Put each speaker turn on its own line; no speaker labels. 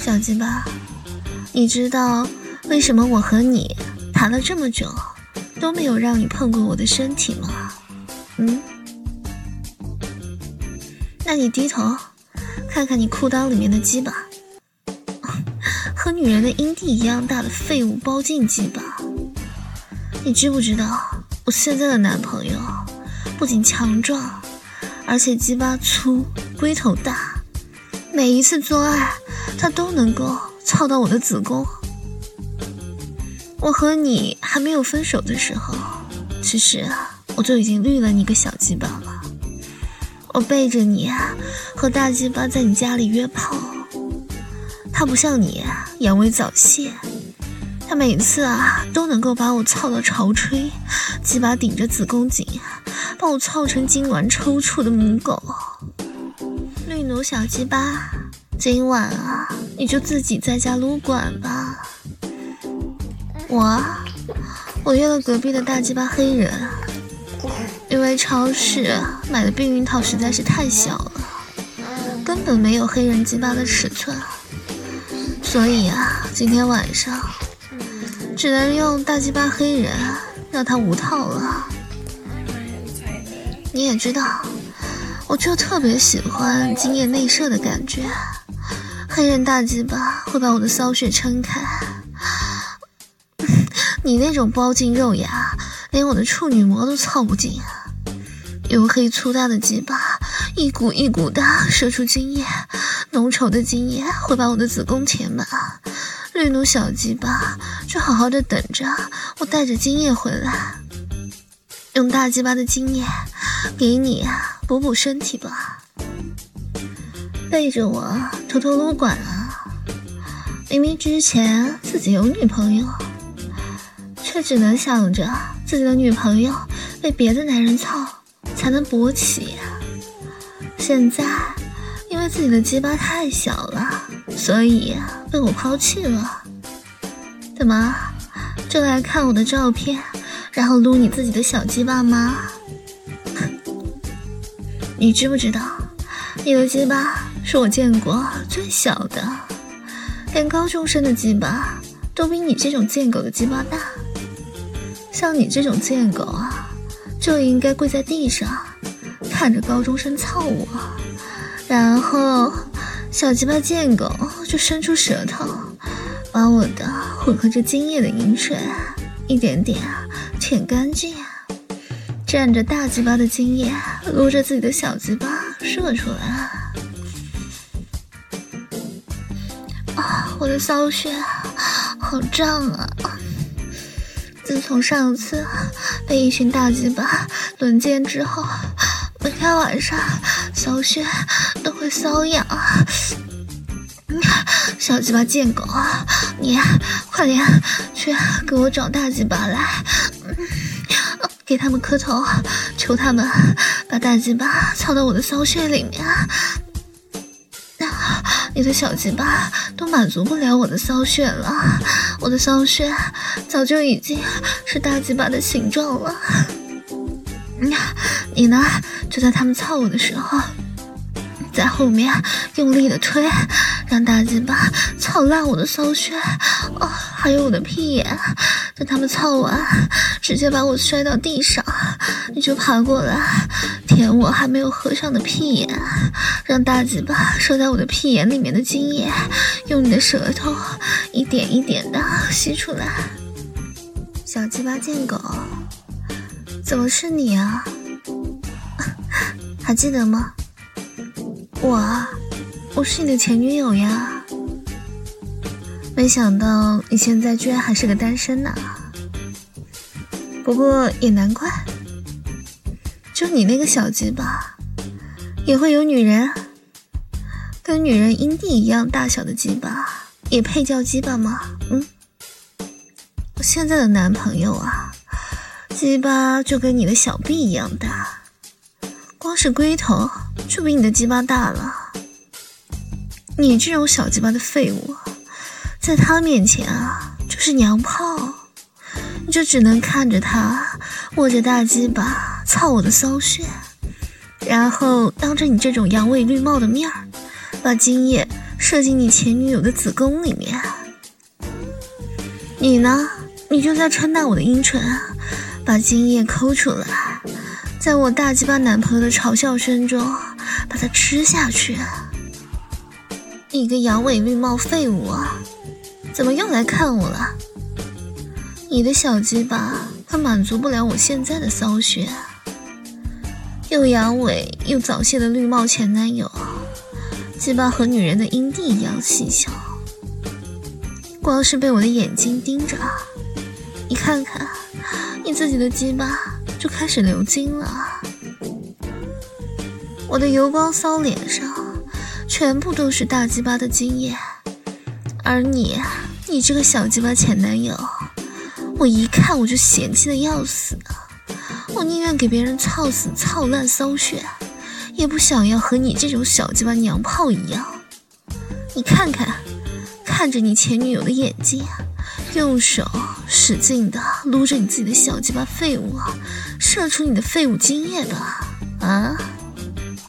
小鸡巴，你知道为什么我和你谈了这么久都没有让你碰过我的身体吗？那你低头看看你裤裆里面的鸡巴，和女人的阴蒂一样大的废物包茎鸡巴。你知不知道我现在的男朋友不仅强壮，而且鸡巴粗，龟头大，每一次做爱他都能够操到我的子宫。我和你还没有分手的时候，其实我就已经绿了你个小鸡巴了。我背着你和大鸡巴在你家里约炮，他不像你阳痿早泄，他每次都能够把我操到潮吹，鸡巴顶着子宫颈，把我操成痉挛抽搐的母狗。绿奴小鸡巴，今晚你就自己在家撸管吧。我约了隔壁的大鸡巴黑人，因为超市买的避孕套实在是太小了，根本没有黑人鸡巴的尺寸，所以今天晚上只能用大鸡巴黑人让他无套了。你也知道，我就特别喜欢精液内射的感觉，黑人大鸡巴会把我的骚穴撑开，你那种包茎肉芽连我的处女膜都操不进，黝黑粗大的鸡巴一股一股的射出精液，浓稠的精液会把我的子宫填满。绿奴小鸡巴就好好的等着我带着精液回来，用大鸡巴的精液给你补补身体吧。背着我偷偷撸管明明之前自己有女朋友，却只能想着自己的女朋友被别的男人操才能勃起。现在因为自己的鸡巴太小了，所以被我抛弃了。怎么就来看我的照片然后撸你自己的小鸡巴吗？你知不知道你的鸡巴是我见过最小的，连高中生的鸡巴都比你这种贱狗的鸡巴大。像你这种贱狗就应该跪在地上看着高中生操我，然后小鸡巴贱狗就伸出舌头把我的混合着精液的饮水一点点舔干净，蘸着大鸡巴的精液撸着自己的小鸡巴射出来。我的骚穴好胀自从上次被一群大鸡巴轮奸之后，每天晚上骚穴都会瘙痒。小鸡巴贱狗，你快点去给我找大鸡巴来，给他们磕头，求他们把大鸡巴操到我的骚穴里面。你的小鸡巴都满足不了我的骚穴了，我的骚穴早就已经是大鸡巴的形状了。你呢，就在他们操我的时候，在后面用力的推，让大鸡巴操烂我的骚穴，还有我的屁眼。等他们操完，直接把我摔到地上，你就爬过来舔我还没有合上的屁眼，让大鸡巴射在我的屁眼里面的精液，用你的舌头一点一点的吸出来。小鸡巴贱狗，怎么是你啊？还记得吗？我是你的前女友呀。没想到你现在居然还是个单身呢。不过也难怪，就你那个小鸡巴也会有女人，跟女人阴蒂一样大小的鸡巴也配叫鸡巴吗？我现在的男朋友鸡巴就跟你的小臂一样大，光是龟头就比你的鸡巴大了。你这种小鸡巴的废物，在他面前就是娘炮，你就只能看着他握着大鸡巴操我的骚穴，然后当着你这种阳痿绿帽的面儿，把精液射进你前女友的子宫里面。你呢，你就在撑大我的阴唇，把精液抠出来，在我大鸡巴男朋友的嘲笑声中把它吃下去。你个阳痿绿帽废物啊，怎么又来看我了？你的小鸡巴可满足不了我现在的骚穴，又阳痿又早泄的绿帽前男友，鸡巴和女人的阴蒂一样细小，光是被我的眼睛盯着，你看看你自己的鸡巴就开始流精了。我的油光骚脸上全部都是大鸡巴的精液，而你这个小鸡巴前男友，我一看我就嫌弃的要死，我宁愿给别人操死操烂骚穴，也不想要和你这种小鸡巴娘炮一样。你看着你前女友的眼睛，用手使劲的撸着你自己的小鸡巴废物，射出你的废物精液吧啊！